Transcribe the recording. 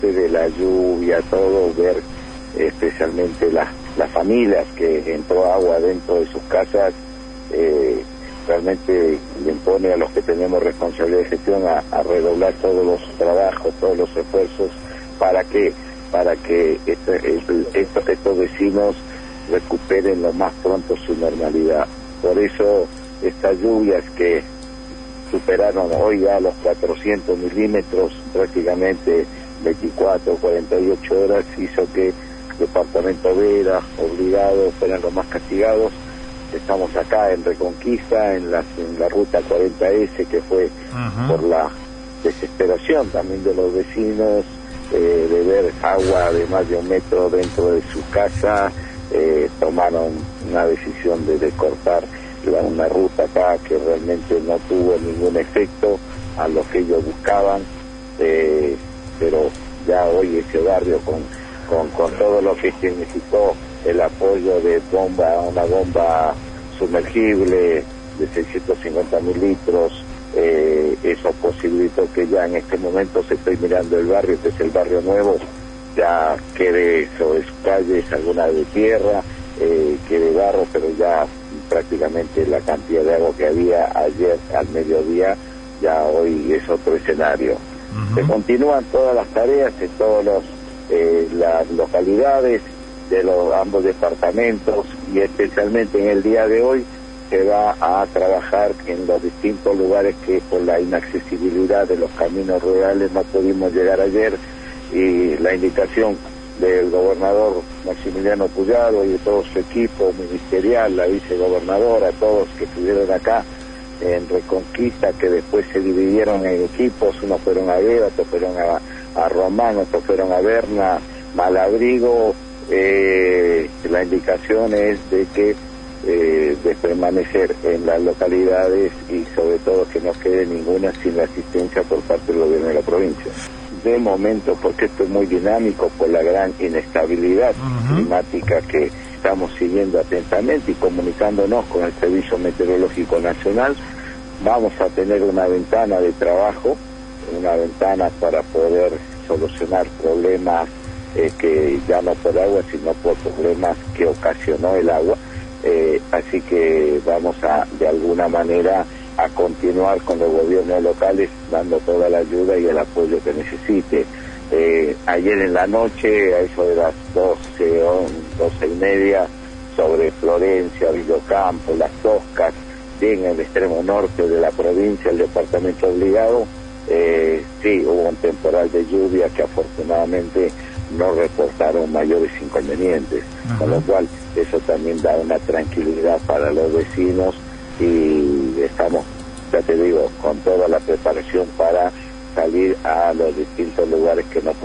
de la lluvia, todo, ver especialmente las familias que entró agua dentro de sus casas, realmente le impone a los que tenemos responsabilidad de gestión a redoblar todos los trabajos, todos los esfuerzos, para que estos vecinos recuperen lo más pronto su normalidad. Por eso estas lluvias que superaron hoy ya los 400 milímetros, prácticamente 24 o 48 horas, hizo que el departamento Vera, obligado, fueran los más castigados. Estamos acá en Reconquista, en la ruta 40S, que fue por la desesperación también de los vecinos, de ver agua de más de 1 metro dentro de su casa. Tomaron una decisión de cortar una ruta acá que realmente no tuvo ningún efecto a lo que ellos buscaban, pero ya hoy ese barrio con todo lo que significó el apoyo de una bomba sumergible de 650.000 litros, eso posibilitó que ya en este momento se estoy mirando el barrio, que es el barrio nuevo, ya quede sobre sus calles alguna de tierra, quede barro, pero ya prácticamente la cantidad de agua que había ayer al mediodía, ya hoy es otro escenario. Se continúan todas las tareas en todas las localidades de ambos departamentos, y especialmente en el día de hoy se va a trabajar en los distintos lugares que por la inaccesibilidad de los caminos rurales no pudimos llegar ayer, y la indicación del gobernador Maximiliano Puyaro y de todo su equipo ministerial, la vicegobernadora, todos que estuvieron acá en Reconquista, que después se dividieron en equipos, unos fueron a Vera, otros fueron a Román, otros fueron a Berna, Malabrigo. La indicación es de que de permanecer en las localidades y sobre todo que no quede ninguna sin la asistencia por parte del gobierno de la provincia. De momento, porque esto es muy dinámico por la gran inestabilidad climática que estamos siguiendo atentamente y comunicándonos con el Servicio Meteorológico Nacional, vamos a tener una ventana de trabajo, una ventana para poder solucionar problemas que ya no por agua, sino por problemas que ocasionó el agua. Así que vamos de alguna manera a continuar con los gobiernos locales dando toda la ayuda y el apoyo que necesite. Ayer en la noche, a eso de las 12:30, sobre Florencia, Villocampo, Las Toscas, bien en el extremo norte de la provincia, el departamento obligado, sí, hubo un temporal de lluvia que afortunadamente no reportaron mayores inconvenientes, con lo cual eso también da una tranquilidad para los vecinos, y estamos, ya te digo, con toda la preparación para salir a los distintos lugares que nos